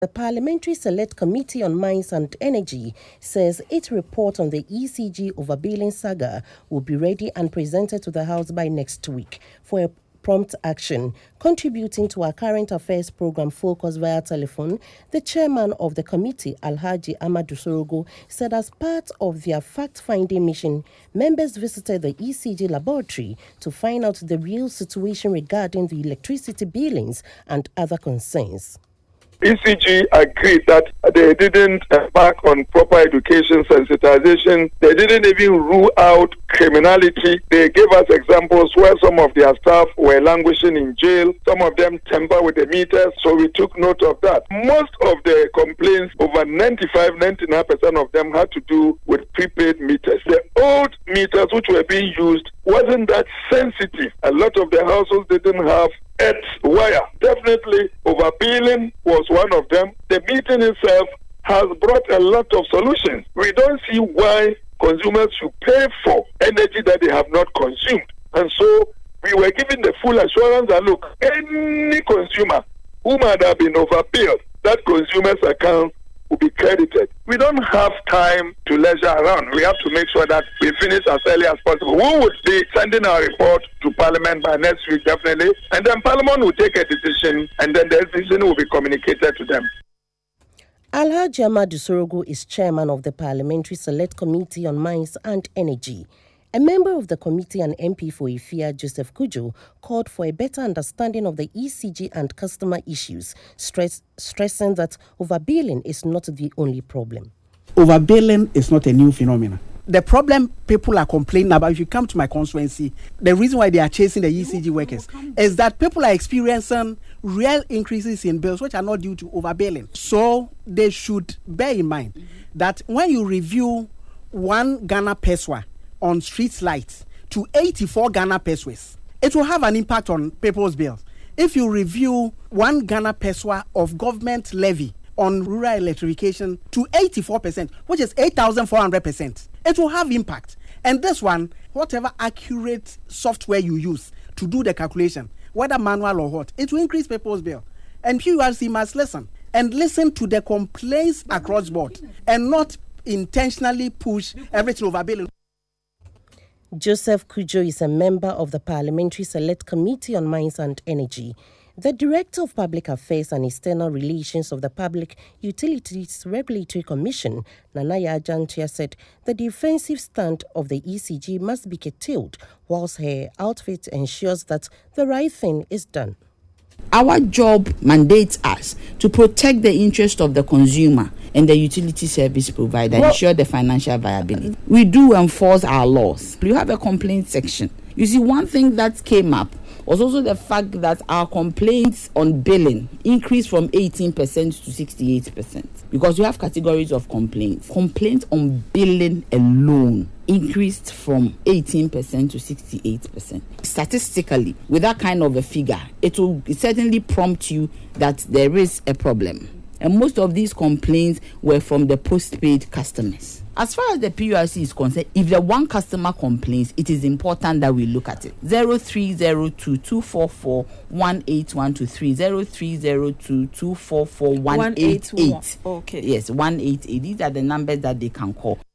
The Parliamentary Select Committee on Mines and Energy says its report on the ECG overbilling saga will be ready and presented to the House by next week for a prompt action. Contributing to our current affairs program Focus via telephone, the chairman of the committee, Alhaji Amadou Sorogo, said as part of their fact-finding mission, members visited the ECG laboratory to find out the real situation regarding the electricity billings and other concerns. ECG agreed that they didn't embark on proper education sensitization. They didn't even rule out criminality. They gave us examples where some of their staff were languishing in jail. Some of them tamper with the meters, so we took note of that. Most of the complaints, over 99% of them had to do with prepaid meters. The old meters which were being used wasn't that sensitive. A lot of the households didn't have wire. Definitely overbilling was one of them. The meeting itself has brought a lot of solutions. We don't see why consumers should pay for energy that they have not consumed. And so we were given the full assurance that, look, any consumer who might have been overbilled, that consumer's account will be credited. We don't have time to leisure around. We have to make sure that we finish as early as possible. We would be sending our report to Parliament by next week, definitely, and then Parliament will take a decision, and then the decision will be communicated to them. Alhaji Amadou Sorogo is chairman of the Parliamentary Select Committee on Mines and Energy. A member of the committee and MP for Ifia, Joseph Kujo, called for a better understanding of the ECG and customer issues, stressing that overbilling is not the only problem. Overbilling is not a new phenomenon. The problem people are complaining about, if you come to my constituency, the reason why they are chasing the ECG workers is that people are experiencing real increases in bills which are not due to overbilling. So they should bear in mind that when you review 1 Ghana pesewa on street lights to 84 Ghana pesewas, it will have an impact on people's bills. If you review 1 Ghana pesewa of government levy on rural electrification to 84%, which is 8,400%, it will have impact. And this one, whatever accurate software you use to do the calculation, whether manual or what, it will increase people's bill. And PURC must listen to the complaints across board and not intentionally push everything over billing. Joseph Kujo is a member of the Parliamentary Select Committee on Mines and Energy. The Director of Public Affairs and External Relations of the Public Utilities Regulatory Commission, Nanaya Ajantia, said the defensive stand of the ECG must be curtailed whilst her outfit ensures that the right thing is done. Our job mandates us to protect the interest of the consumer and the utility service provider, ensure the financial viability. We do enforce our laws. You have a complaint section. You see, one thing that came up was also the fact that our complaints on billing increased from 18% to 68%, because you have categories of complaints. Complaints on billing alone increased from 18% to 68%. Statistically, with that kind of a figure, it will certainly prompt you that there is a problem. And most of these complaints were from the postpaid customers. As far as the PURC is concerned, if the one customer complains, it is important that we look at it. 0302-244-18123, 0302-244-188. Okay. Yes, 188. These are the numbers that they can call.